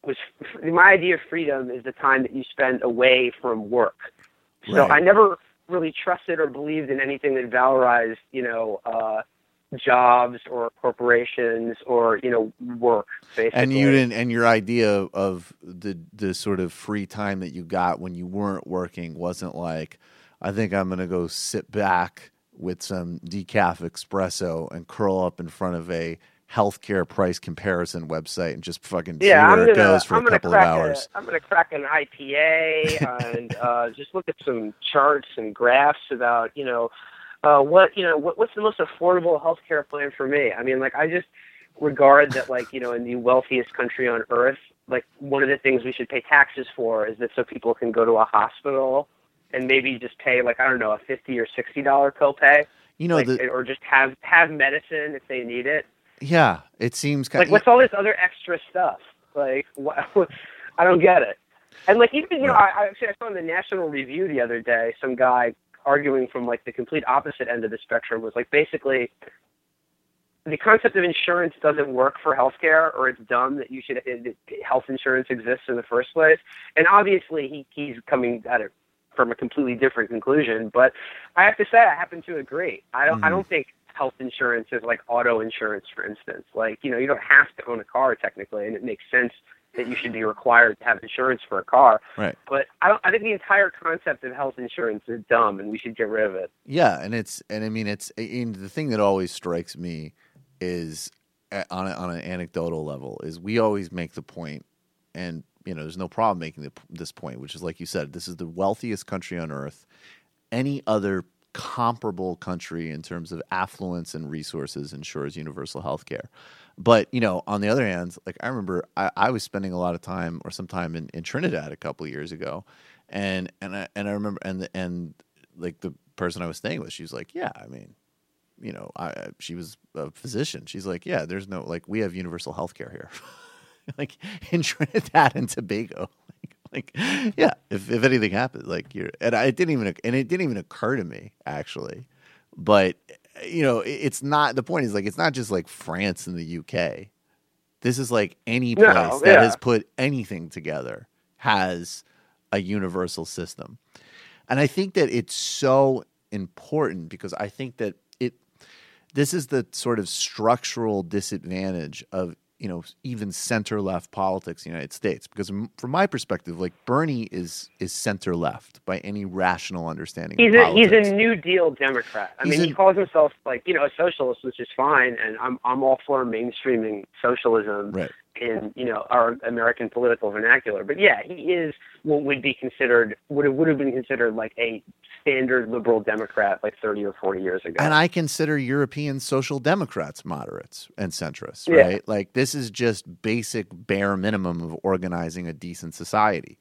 [SPEAKER 9] was my idea of freedom is the time that you spend away from work. So
[SPEAKER 3] Right.
[SPEAKER 9] I never really trusted or believed in anything that valorized, you know, uh, jobs or corporations or, you know, work, basically.
[SPEAKER 3] And you didn't, and your idea of the the sort of free time that you got when you weren't working wasn't like, I think I'm going to go sit back with some decaf espresso and curl up in front of a healthcare price comparison website and just fucking see
[SPEAKER 9] Yeah,
[SPEAKER 3] where
[SPEAKER 9] I'm
[SPEAKER 3] it
[SPEAKER 9] gonna,
[SPEAKER 3] goes for
[SPEAKER 9] I'm
[SPEAKER 3] a
[SPEAKER 9] gonna
[SPEAKER 3] couple of
[SPEAKER 9] crack
[SPEAKER 3] hours.
[SPEAKER 9] A, I'm going to crack an I P A and uh, just look at some charts and graphs about, you know, uh, what, you know, what, what's the most affordable healthcare plan for me? I mean, like, I just regard that, like, you know, in the wealthiest country on earth, like, one of the things we should pay taxes for is that so people can go to a hospital and maybe just pay, like, I don't know, a fifty or sixty dollar copay.
[SPEAKER 3] You know,
[SPEAKER 9] like,
[SPEAKER 3] the,
[SPEAKER 9] or just have, have medicine if they need it.
[SPEAKER 3] yeah, it seems kind
[SPEAKER 9] Like, what's all this other extra stuff? Like, what, I don't get it. And, like, even, you know, I, I actually I saw in the National Review the other day, some guy arguing from, like, the complete opposite end of the spectrum was, like, basically the concept of insurance doesn't work for healthcare, or it's dumb that you should that health insurance exists in the first place. And obviously, he, he's coming at it from a completely different conclusion. But I have to say, I happen to agree. I don't.
[SPEAKER 3] Mm-hmm.
[SPEAKER 9] I don't think health insurance is like auto insurance, for instance. Like, you know, you don't have to own a car technically, and it makes sense that you should be required to have insurance for a car.
[SPEAKER 3] Right.
[SPEAKER 9] But I don't. I think the entire concept of health insurance is dumb, and we should get rid of it.
[SPEAKER 3] Yeah, and it's and I mean it's and the thing that always strikes me is uh, on a, on an anecdotal level is we always make the point, and you know there's no problem making the, this point, which is like you said, this is the wealthiest country on earth. Any other comparable country in terms of affluence and resources ensures universal health care. But, you know, on the other hand, like I remember I, I was spending a lot of time or some time in, in Trinidad a couple of years ago. And and I and I remember and and like the person I was staying with, she was like, yeah, I mean, you know, I she was a physician. She's like, yeah, there's no like we have universal health care here. Like in Trinidad and Tobago. Like, yeah, if, if anything happens, like you're, and I it didn't even, and it didn't even occur to me actually, but you know, it, it's not, the point is like, it's not just like France and the U K. This is like any place
[SPEAKER 9] No,
[SPEAKER 3] that
[SPEAKER 9] yeah.
[SPEAKER 3] has put anything together has a universal system. And I think that it's so important because I think that it, this is the sort of structural disadvantage of, you know, even center-left politics in the United States. Because m- from my perspective, like Bernie is is center-left by any rational understanding
[SPEAKER 9] He's
[SPEAKER 3] of
[SPEAKER 9] a
[SPEAKER 3] politics.
[SPEAKER 9] he's a New Deal Democrat. I
[SPEAKER 3] He's
[SPEAKER 9] mean,
[SPEAKER 3] a-
[SPEAKER 9] he calls himself like you know a socialist, which is fine, and I'm I'm all for mainstreaming socialism
[SPEAKER 3] Right.
[SPEAKER 9] in you know our American political vernacular. But yeah, he is what would be considered would have, would have been considered like a standard liberal Democrat like thirty or forty years ago.
[SPEAKER 3] And I consider European social democrats moderates and centrists,
[SPEAKER 9] Yeah.
[SPEAKER 3] right? Like this is just basic bare minimum of organizing a decent society.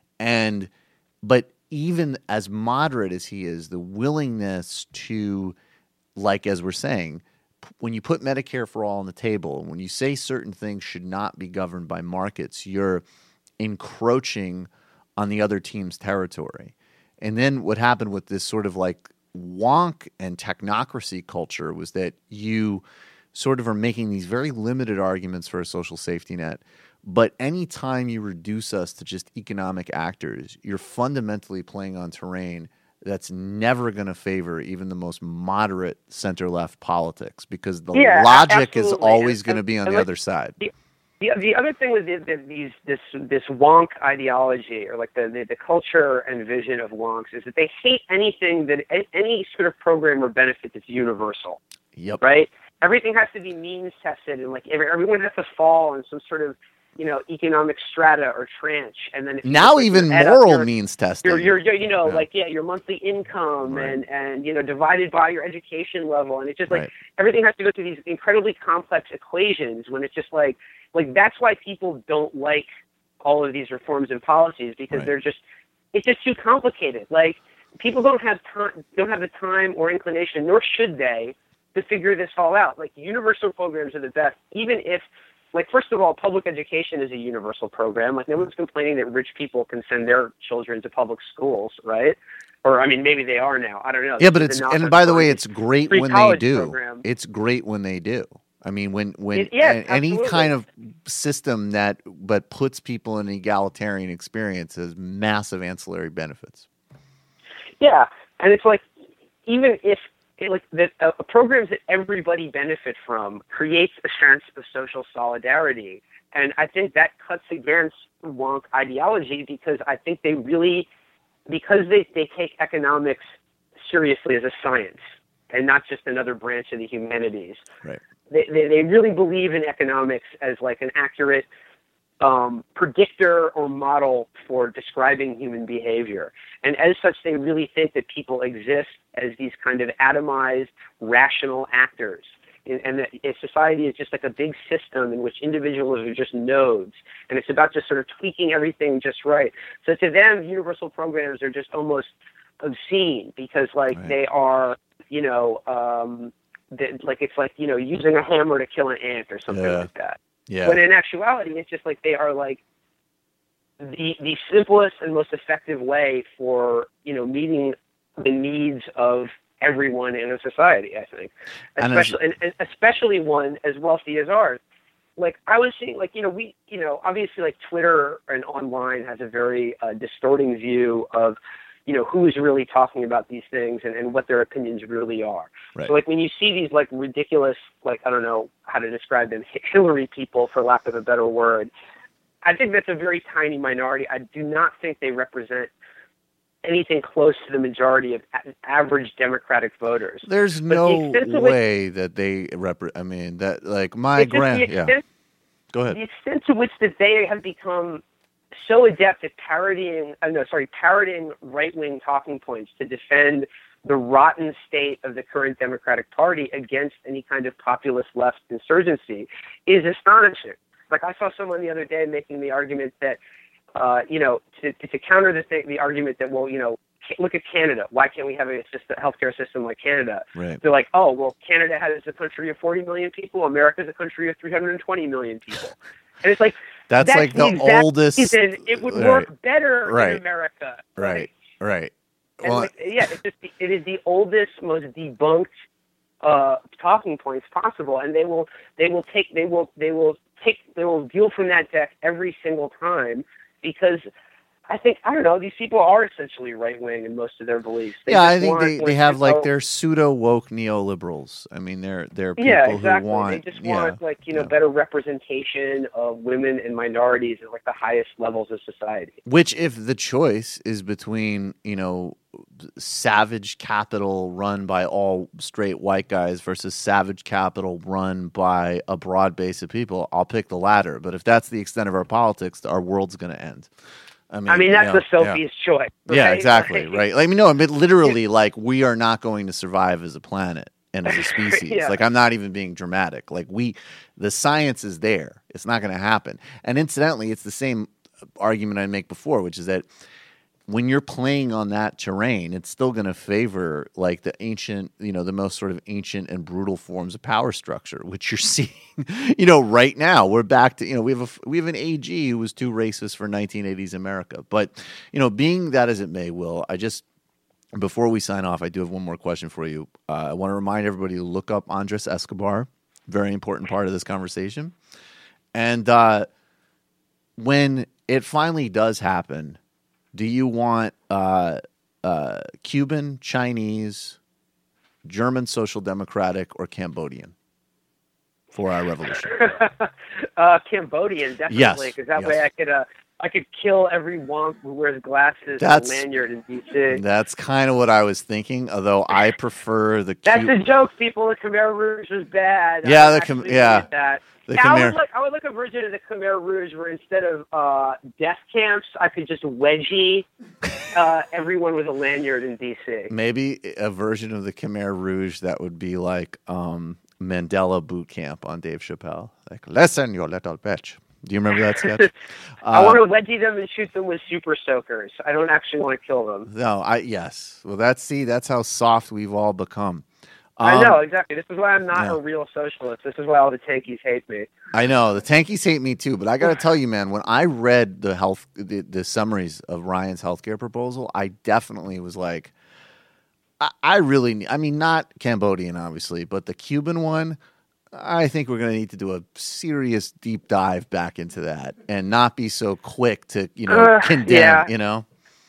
[SPEAKER 3] And but even as moderate as he is, the willingness to, like as we're saying, p- when you put Medicare for all on the table, when you say certain things should not be governed by markets, you're encroaching on the other team's territory. And then what happened with this sort of like wonk and technocracy culture was that you sort of are making these very limited arguments for a social safety net. But anytime you reduce us to just economic actors, you're fundamentally playing on terrain that's never going to favor even the most moderate center-left politics because the
[SPEAKER 9] Yeah, a-
[SPEAKER 3] logic is
[SPEAKER 9] absolutely.
[SPEAKER 3] always
[SPEAKER 9] And-
[SPEAKER 3] going to be on
[SPEAKER 9] and
[SPEAKER 3] the
[SPEAKER 9] like-
[SPEAKER 3] other side.
[SPEAKER 9] The, the, the other thing with the, the, these this this wonk ideology or like the, the the culture and vision of wonks is that they hate anything that a- any sort of program or benefit that's universal.
[SPEAKER 3] Yep.
[SPEAKER 9] Right? Everything has to be means tested, and like every, everyone has to fall in some sort of you know economic strata or tranche, and then if you
[SPEAKER 3] Now
[SPEAKER 9] just, like,
[SPEAKER 3] even
[SPEAKER 9] add up
[SPEAKER 3] moral
[SPEAKER 9] your-
[SPEAKER 3] means testing.
[SPEAKER 9] Your, your, your, you know,
[SPEAKER 3] Yeah.
[SPEAKER 9] like yeah, your monthly income
[SPEAKER 3] Right.
[SPEAKER 9] and and you know divided by your education level, and it's just like
[SPEAKER 3] Right.
[SPEAKER 9] everything has to go through these incredibly complex equations. When it's just like like that's why people don't like all of these reforms and policies because
[SPEAKER 3] Right.
[SPEAKER 9] they're just it's just too complicated. Like people don't have time, don't have the time or inclination, nor should they, to figure this all out. Like universal programs are the best, even if. Like, first of all, public education is a universal program. Like, no one's complaining that rich people can send their children to public schools, right? Or, I mean, maybe they are now. I don't know.
[SPEAKER 3] Yeah, but
[SPEAKER 9] This
[SPEAKER 3] it's
[SPEAKER 9] is a knock
[SPEAKER 3] and
[SPEAKER 9] on
[SPEAKER 3] by the way,
[SPEAKER 9] Congress.
[SPEAKER 3] it's great
[SPEAKER 9] Free
[SPEAKER 3] when they
[SPEAKER 9] college
[SPEAKER 3] do.
[SPEAKER 9] program.
[SPEAKER 3] It's great when they do. I mean, when when
[SPEAKER 9] It- yes,
[SPEAKER 3] a- any
[SPEAKER 9] absolutely.
[SPEAKER 3] kind of system that but puts people in an egalitarian experience has massive ancillary benefits.
[SPEAKER 9] Yeah, and it's like even if it, like the uh, programs that everybody benefit from creates a sense of social solidarity, and I think that cuts against wonk ideology because I think they really because they they take economics seriously as a science and not just another branch of the humanities.
[SPEAKER 3] Right.
[SPEAKER 9] They, they, they really believe in economics as like an accurate um, predictor or model for describing human behavior. And as such, they really think that people exist as these kind of atomized, rational actors. And, and that if society is just like a big system in which individuals are just nodes. And it's about just sort of tweaking everything just right. So to them, universal programs are just almost obscene because like
[SPEAKER 3] Right.
[SPEAKER 9] they are, you know, um, that, like it's like, you know, using a hammer to kill an ant or something
[SPEAKER 3] Yeah.
[SPEAKER 9] like that.
[SPEAKER 3] Yeah.
[SPEAKER 9] But in actuality, it's just like they are like the the simplest and most effective way for, you know, meeting the needs of everyone in a society, I think.
[SPEAKER 3] And as-
[SPEAKER 9] Especially and, and especially one as wealthy as ours. Like I was seeing, like, you know, we, you know, obviously like Twitter and online has a very uh, distorting view of, you know, who's really talking about these things and, and what their opinions really are.
[SPEAKER 3] Right.
[SPEAKER 9] So like when you see these like ridiculous, like, I don't know how to describe them, Hillary people, for lack of a better word, I think that's a very tiny minority. I do not think they represent anything close to the majority of a- average Democratic voters.
[SPEAKER 3] There's
[SPEAKER 9] But the
[SPEAKER 3] no
[SPEAKER 9] extent to which-
[SPEAKER 3] way that they repre- I mean, that like my
[SPEAKER 9] It's just
[SPEAKER 3] grand.
[SPEAKER 9] the
[SPEAKER 3] Yeah.
[SPEAKER 9] extent,
[SPEAKER 3] Go ahead.
[SPEAKER 9] the extent to which that they have become so adept at parodying, uh, no, sorry, parroting right-wing talking points to defend the rotten state of the current Democratic Party against any kind of populist left insurgency is astonishing. Like I saw someone the other day making the argument that, uh, you know, to, to counter the thing, the argument that, well, you know, look at Canada. Why can't we have a system, healthcare system like Canada?
[SPEAKER 3] Right.
[SPEAKER 9] They're like, oh, well, Canada has a country of forty million people. America's a country of three hundred twenty million people. And it's like,
[SPEAKER 3] That's like the
[SPEAKER 9] exact
[SPEAKER 3] oldest-
[SPEAKER 9] reason it would
[SPEAKER 3] right.
[SPEAKER 9] work better
[SPEAKER 3] Right.
[SPEAKER 9] in America.
[SPEAKER 3] Right. Right.
[SPEAKER 9] And
[SPEAKER 3] Well,
[SPEAKER 9] like, yeah, it's just the, it is the oldest, most debunked uh, talking points possible, and they will they will take they will they will take they will deal from that deck every single time because I think I don't know these people are essentially right wing in most of their beliefs. They
[SPEAKER 3] yeah,
[SPEAKER 9] just
[SPEAKER 3] I think
[SPEAKER 9] want,
[SPEAKER 3] they, they
[SPEAKER 9] like,
[SPEAKER 3] have like
[SPEAKER 9] oh,
[SPEAKER 3] their pseudo woke neoliberals. I mean, they're they're people
[SPEAKER 9] yeah, exactly.
[SPEAKER 3] who want
[SPEAKER 9] they just
[SPEAKER 3] yeah,
[SPEAKER 9] want like you know
[SPEAKER 3] yeah.
[SPEAKER 9] better representation of women and minorities at like the highest levels of society.
[SPEAKER 3] Which, if the choice is between, you know, savage capital run by all straight white guys versus savage capital run by a broad base of people, I'll pick the latter. But if that's the extent of our politics, our world's going to end. I mean,
[SPEAKER 9] I mean that's
[SPEAKER 3] you know,
[SPEAKER 9] the
[SPEAKER 3] yeah.
[SPEAKER 9] Sophie's choice.
[SPEAKER 3] Yeah,
[SPEAKER 9] right?
[SPEAKER 3] exactly.
[SPEAKER 9] Like-
[SPEAKER 3] Right. Like, I mean, no, I mean, literally, like, we are not going to survive as a planet and as a species.
[SPEAKER 9] Yeah.
[SPEAKER 3] Like, I'm not even being dramatic. Like, we, the science is there. It's not going to happen. And incidentally, it's the same argument I make before, which is that when you're playing on that terrain, it's still going to favor like the ancient, you know, the most sort of ancient and brutal forms of power structure, which you're seeing, you know, right now. We're back to, you know, we have a we have an A G who was too racist for nineteen eighties America. But, you know, being that as it may, Will, I just before we sign off, I do have one more question for you. Uh, I want to remind everybody to look up Andres Escobar, very important part of this conversation, and uh, when it finally does happen. Do you want uh, uh, Cuban, Chinese, German Social Democratic, or Cambodian for our revolution?
[SPEAKER 9] uh, Cambodian, definitely,
[SPEAKER 3] Yes,
[SPEAKER 9] because that
[SPEAKER 3] yes.
[SPEAKER 9] way I could uh, I could kill every wonk who wears glasses
[SPEAKER 3] That's-
[SPEAKER 9] and a lanyard in D C.
[SPEAKER 3] That's kind of what I was thinking, although I prefer the
[SPEAKER 9] That's
[SPEAKER 3] Cu-
[SPEAKER 9] a joke, people. The Khmer Rouge was bad.
[SPEAKER 3] Yeah,
[SPEAKER 9] I
[SPEAKER 3] the
[SPEAKER 9] actually
[SPEAKER 3] Khmer- yeah.
[SPEAKER 9] hated that.
[SPEAKER 3] The
[SPEAKER 9] Yeah, I
[SPEAKER 3] Khmer-
[SPEAKER 9] would look. I would look a version of the Khmer Rouge where instead of uh, death camps, I could just wedgie uh, everyone with a lanyard in D C.
[SPEAKER 3] maybe a version of the Khmer Rouge that would be like um, Mandela boot camp on Dave Chappelle. Like, listen, you little bitch. Do you remember that sketch?
[SPEAKER 9] I
[SPEAKER 3] Uh,
[SPEAKER 9] want to wedgie them and shoot them with super soakers. I don't actually want to kill them.
[SPEAKER 3] No, I yes. Well, that's see, that's how soft we've all become.
[SPEAKER 9] I
[SPEAKER 3] Um,
[SPEAKER 9] know, exactly. This is why I'm not
[SPEAKER 3] yeah.
[SPEAKER 9] a real socialist. This is why all the tankies hate me.
[SPEAKER 3] I know the tankies hate me too, but I got to tell you, man, when I read the health, the, the summaries of Ryan's healthcare proposal, I definitely was like, I, I really, need, I mean, not Cambodian, obviously, but the Cuban one, I think we're going to need to do a serious deep dive back into that and not be so quick to, you know,
[SPEAKER 9] Uh,
[SPEAKER 3] condemn,
[SPEAKER 9] yeah.
[SPEAKER 3] you know?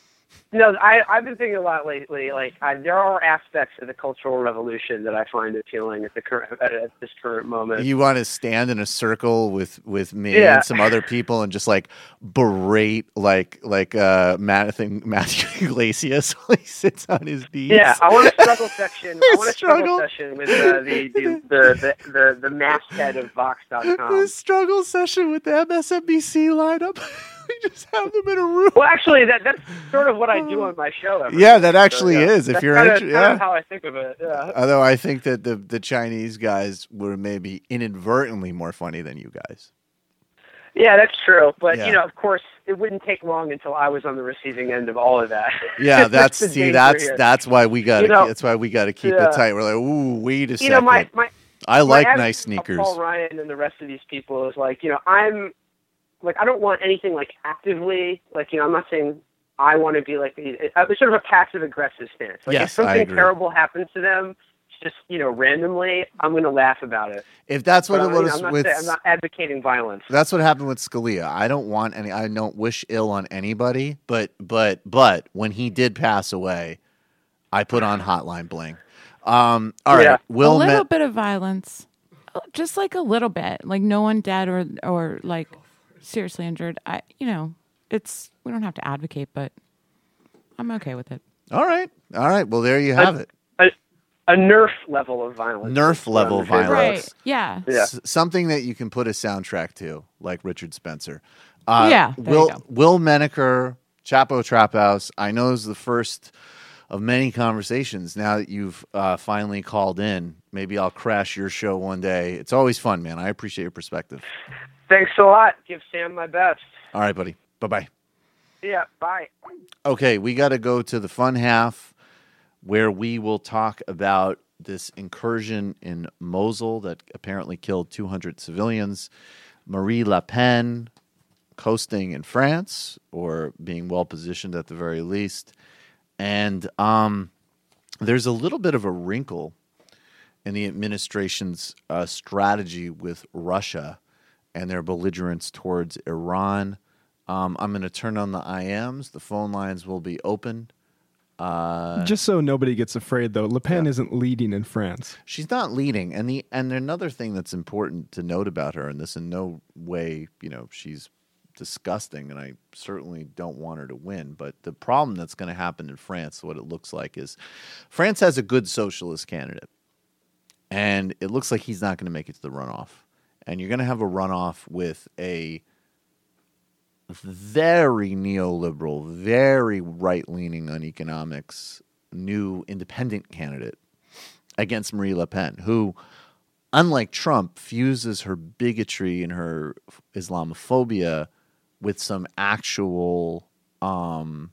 [SPEAKER 9] No, I, I've been thinking a lot lately. Like, I, there are aspects of the Cultural Revolution that I find appealing at the current at, at this current moment.
[SPEAKER 3] You want to stand in a circle with, with me
[SPEAKER 9] Yeah.
[SPEAKER 3] and some other people and just like berate like like uh, Matthew, Matthew Iglesias while he sits on his knees.
[SPEAKER 9] Yeah, I want a struggle section. I want a struggle,
[SPEAKER 3] Struggle.
[SPEAKER 9] session with uh, the, the, the, the, the, the masthead of Vox dot com.
[SPEAKER 3] The struggle session with the M S N B C lineup. We just have them in a room.
[SPEAKER 9] Well, actually, that that's sort of what I do on my show. Every
[SPEAKER 3] Yeah,
[SPEAKER 9] week,
[SPEAKER 3] that actually
[SPEAKER 9] so, yeah.
[SPEAKER 3] is. If
[SPEAKER 9] That's
[SPEAKER 3] you're
[SPEAKER 9] kinda,
[SPEAKER 3] actu-
[SPEAKER 9] kind
[SPEAKER 3] yeah.
[SPEAKER 9] of how I think of it. Yeah.
[SPEAKER 3] Although I think that the, the Chinese guys were maybe inadvertently more funny than you guys.
[SPEAKER 9] Yeah, that's true. But,
[SPEAKER 3] Yeah.
[SPEAKER 9] you know, of course, it wouldn't take long until I was on the receiving end of all of that.
[SPEAKER 3] Yeah, that's
[SPEAKER 9] the
[SPEAKER 3] see,
[SPEAKER 9] danger
[SPEAKER 3] that's
[SPEAKER 9] here.
[SPEAKER 3] that's why we got to
[SPEAKER 9] You know,
[SPEAKER 3] that's why we got to keep
[SPEAKER 9] yeah.
[SPEAKER 3] it tight. We're like, ooh, wait a
[SPEAKER 9] You
[SPEAKER 3] second.
[SPEAKER 9] know, my, my
[SPEAKER 3] I
[SPEAKER 9] my
[SPEAKER 3] like
[SPEAKER 9] attitude
[SPEAKER 3] nice
[SPEAKER 9] about
[SPEAKER 3] sneakers.
[SPEAKER 9] Paul Ryan and the rest of these people is like, you know, I'm like, I don't want anything like actively, like, you know, I'm not saying I want to be like, it's sort of a passive aggressive stance. Like,
[SPEAKER 3] Yes,
[SPEAKER 9] if something
[SPEAKER 3] I agree.
[SPEAKER 9] terrible happens to them, just, you know, randomly, I'm going to laugh about it.
[SPEAKER 3] If that's what
[SPEAKER 9] But
[SPEAKER 3] it
[SPEAKER 9] I'm, you know,
[SPEAKER 3] was
[SPEAKER 9] I'm, not
[SPEAKER 3] with,
[SPEAKER 9] saying, I'm not advocating violence.
[SPEAKER 3] that's what happened with Scalia. I don't want any. I don't wish ill on anybody. But but but when he did pass away, I put on Hotline Bling. Um, all right,
[SPEAKER 9] Yeah.
[SPEAKER 3] Will
[SPEAKER 10] a little
[SPEAKER 3] Met-
[SPEAKER 10] bit of violence, just like a little bit, like no one dead or or like seriously injured. I, you know, it's we don't have to advocate, but I'm okay with it.
[SPEAKER 3] All right, all right. Well, there you have it.
[SPEAKER 9] A, a Nerf level of violence.
[SPEAKER 3] Nerf level
[SPEAKER 9] I'm afraid.
[SPEAKER 3] violence.
[SPEAKER 10] Right? Yeah.
[SPEAKER 9] Yeah.
[SPEAKER 3] S- something that you can put a soundtrack to, like Richard Spencer. Uh,
[SPEAKER 10] Yeah, there
[SPEAKER 3] Will
[SPEAKER 10] you go.
[SPEAKER 3] Will Menaker, Chapo Trap House. I know is the first of many conversations. Now that you've uh, finally called in, maybe I'll crash your show one day. It's always fun, man. I appreciate your perspective.
[SPEAKER 9] Thanks a lot. Give Sam my best.
[SPEAKER 3] All right, buddy. Bye bye.
[SPEAKER 9] Yeah, bye.
[SPEAKER 3] Okay, we got to go to the fun half where we will talk about this incursion in Mosul that apparently killed two hundred civilians. Marie Le Pen coasting in France, or being well positioned at the very least. And um, there's a little bit of a wrinkle in the administration's uh, strategy with Russia and their belligerence towards Iran. Um, I'm going to turn on the I Ms. The phone lines will be open. Uh,
[SPEAKER 4] Just so nobody gets afraid, though, Le Pen isn't leading in France.
[SPEAKER 3] She's not leading, and the and another thing that's important to note about her, and this in no way, you know, she's disgusting, and I certainly don't want her to win. But the problem that's going to happen in France, what it looks like, is France has a good socialist candidate, and it looks like he's not going to make it to the runoff. And you're going to have a runoff with a very neoliberal, very right-leaning on economics, new independent candidate against Marie Le Pen, who, unlike Trump, fuses her bigotry and her Islamophobia with some actual, um,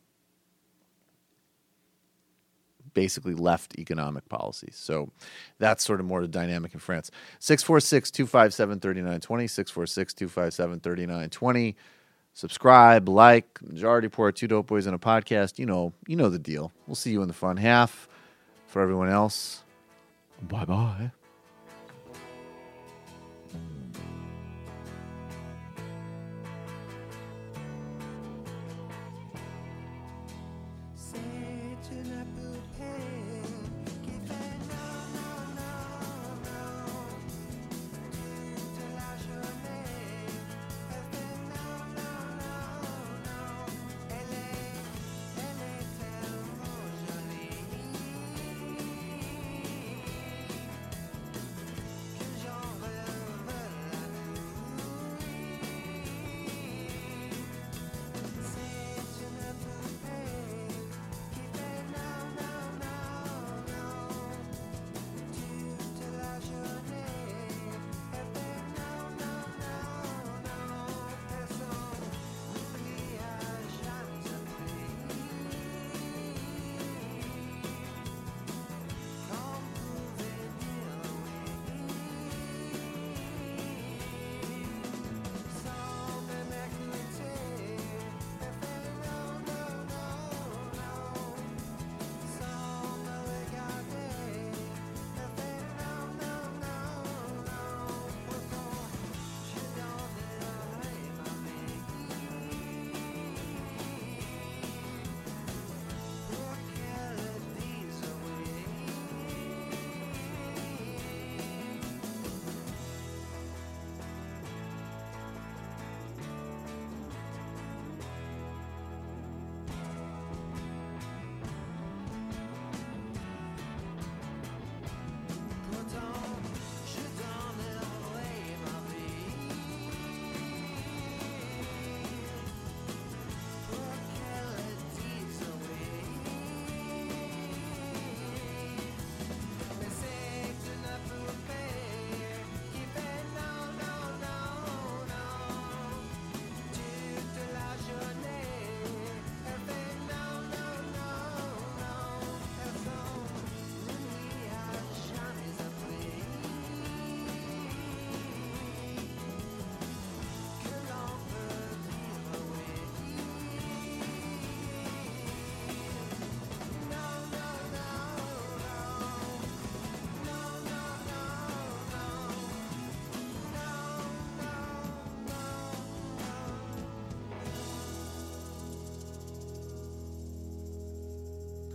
[SPEAKER 3] basically left economic policies. So that's sort of more the dynamic in France. six four six, two five seven, three nine two zero, six four six, two five seven, three nine two zero. Subscribe, like, Majority Report, Two Dope Boys and a Podcast. You know, you know the deal. We'll see you in the fun half. For everyone else, bye-bye.